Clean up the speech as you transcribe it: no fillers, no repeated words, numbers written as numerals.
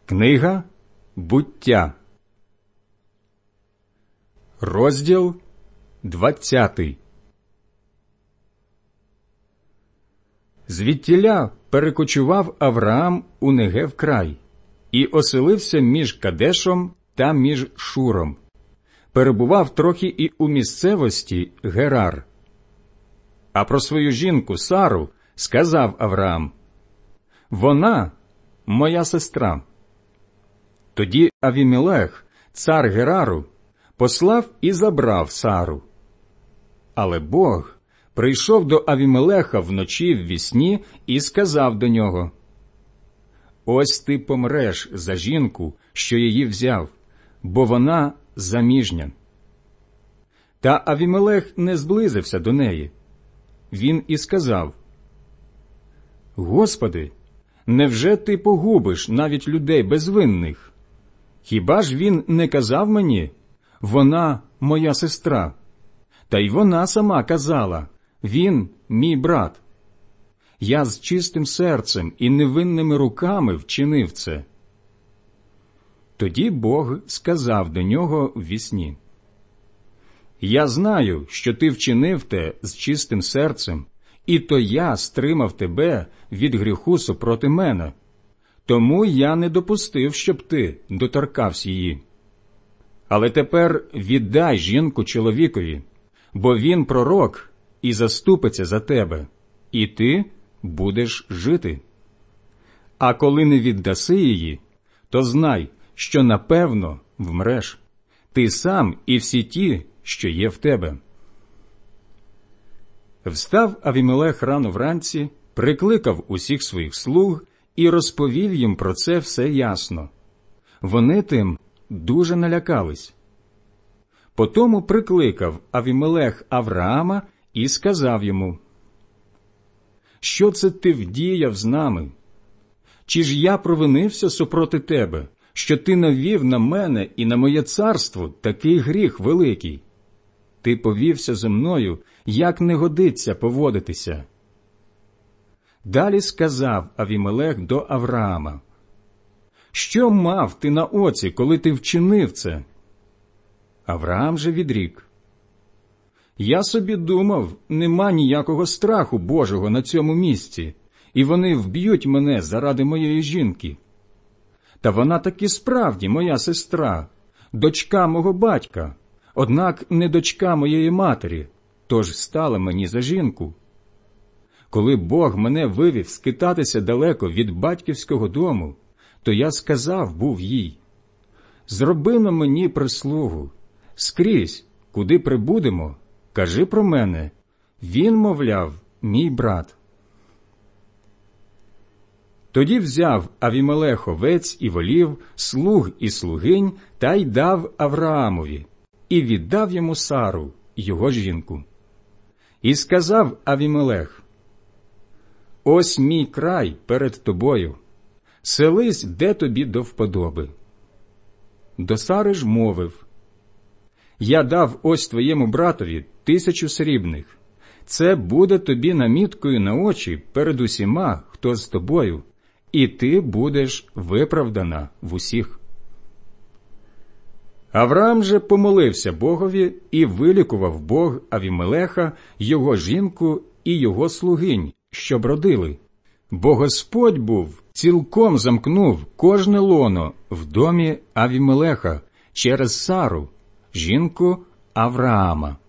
Книга Буття, розділ 20. Звідтіля перекочував Авраам у Негев край і оселився між Кадешом та між Шуром. Перебував трохи і у місцевості Герар. А про свою жінку Сару сказав Авраам: «Вона – моя сестра». Тоді Авімелех, цар Герару, послав і забрав Сару. Але Бог прийшов до Авімелеха вночі ввісні і сказав до нього: «Ось ти помреш за жінку, що її взяв, бо вона заміжня». Та Авімелех не зблизився до неї. Він і сказав: «Господи, невже ти погубиш навіть людей безвинних? Хіба ж він не казав мені: вона моя сестра? Та й вона сама казала: він мій брат. Я з чистим серцем і невинними руками вчинив це». Тоді Бог сказав до нього ввісні: «Я знаю, що ти вчинив те з чистим серцем, і то я стримав тебе від гріху супроти мене. Тому я не допустив, щоб ти доторкався її. Але тепер віддай жінку чоловікові, бо він пророк і заступиться за тебе, і ти будеш жити. А коли не віддаси її, то знай, що напевно вмреш, ти сам і всі ті, що є в тебе». Встав Авімелех рано вранці, прикликав усіх своїх слуг і розповів їм про це все ясно. Вони тим дуже налякались. Потому прикликав Авімелех Авраама і сказав йому: «Що це ти вдіяв з нами? Чи ж я провинився супроти тебе, що ти навів на мене і на моє царство такий гріх великий? Ти повівся зі мною, як не годиться поводитися». Далі сказав Авімелех до Авраама: «Що мав ти на оці, коли ти вчинив це?» Авраам же відрік: «Я собі думав, нема ніякого страху Божого на цьому місці, і вони вб'ють мене заради моєї жінки. Та вона таки справді моя сестра, дочка мого батька, однак не дочка моєї матері, тож стала мені за жінку. Коли Бог мене вивів скитатися далеко від батьківського дому, то я сказав був їй: зроби-но мені прислугу, скрізь, куди прибудемо, кажи про мене, він, мовляв, мій брат». Тоді взяв Авімелех овець і волів, слуг і слугинь, та й дав Авраамові, і віддав йому Сару, його жінку. І сказав Авімелех: «Ось мій край перед тобою, селись, де тобі до вподоби». До Сари ж мовив: «Я дав ось твоєму братові 1000 срібних. Це буде тобі наміткою на очі перед усіма, хто з тобою, і ти будеш виправдана в усіх». Авраам же помолився Богові, і вилікував Бог Авімелеха, його жінку і його слугинь, щоб родили. Бо Господь був цілком замкнув кожне лоно в домі Авімелеха через Сару, жінку Авраама.